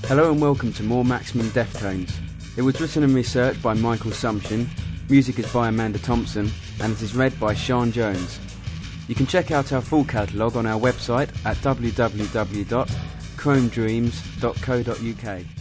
Hello and welcome to more Maximum Deftones. It was written and researched by Michael Sumption, music is by Amanda Thompson, and it is read by Sean Jones. You can check out our full catalogue on our website at www.chromedreams.co.uk.